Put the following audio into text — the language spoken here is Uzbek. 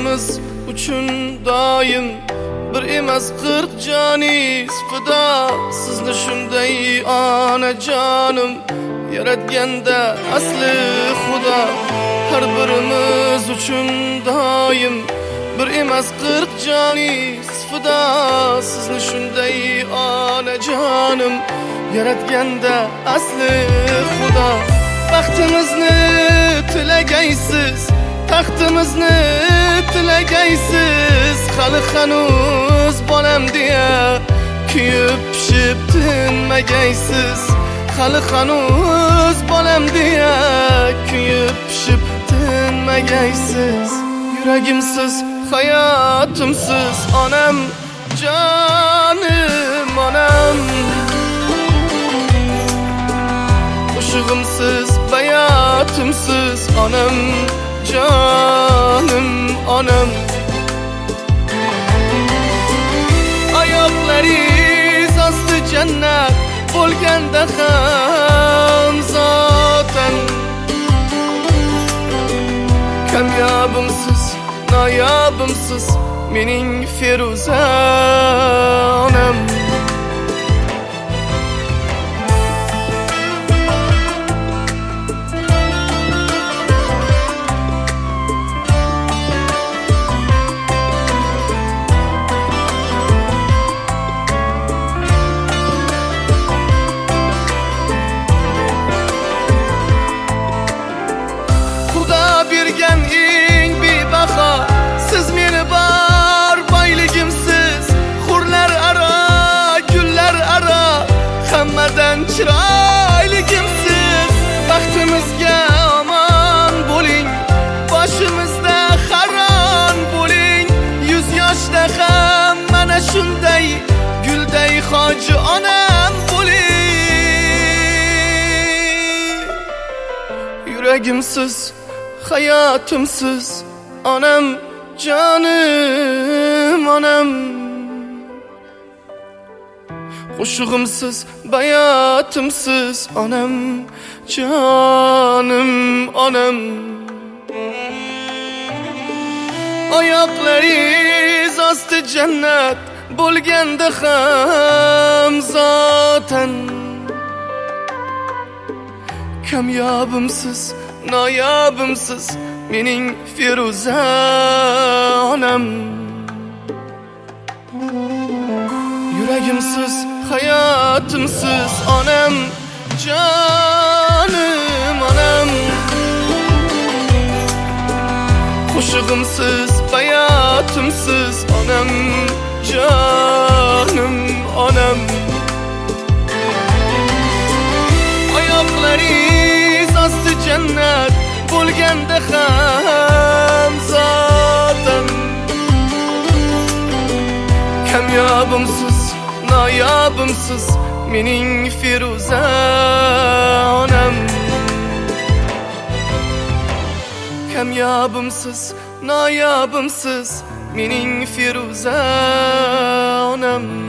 Baxtimiz uchun doim bir emas 40 joniz fido. Sizni shunday onajonim yaratganda asli Xudo. Har birimiz uchun doim bir emas 40 joniz fido. Sizni shunday onajonim yaratganda asli Xudo. Baxtimizni tilagaysiz, taxtimizni tilagaysiz. Hali hanuz bolam deya kuyib pishib tinmagaysiz. Hali hanuz bolam deya kuyib pishib tinmagaysiz. Yuragimsiz, hayotimsiz onam, jonim onam. Qo'shig'imsiz, bayotimsiz onam, jonim onam. Oyoqlaringiz osti jannat bo'lganda ham zotan kamyobimsiz, noyobimsiz mening Feruza onam. Bergan eng bebaho siz meni bor boyligimsiz. Hurlar aro, gullar aro hammadan chiroyligimsiz. Baxtimizga omon bo'ling, boshimizda haron bo'ling. 100 yoshda ham mana shunday gulday hoji onam bo'ling. Yuragimsiz, hayotimsiz onam, jonim onam. Qo'shig'imsiz, bayotimsiz onam, jonim onam. Oyoqlaringiz osti jannat bo'lganda ham zotan kamyobimsiz, noyobimsiz mening Feruza onam. Yuragimsiz, hayotimsiz onam, jonim onam. Qo'shig'imsiz, bayotimsiz onam, jonim onam. Oyoqlaringiz osti jannat bo'lganda ham zotan kamyobimsiz, noyobimsiz mening Feruza onam. Kamyobimsiz, noyobimsiz mening Feruza onam.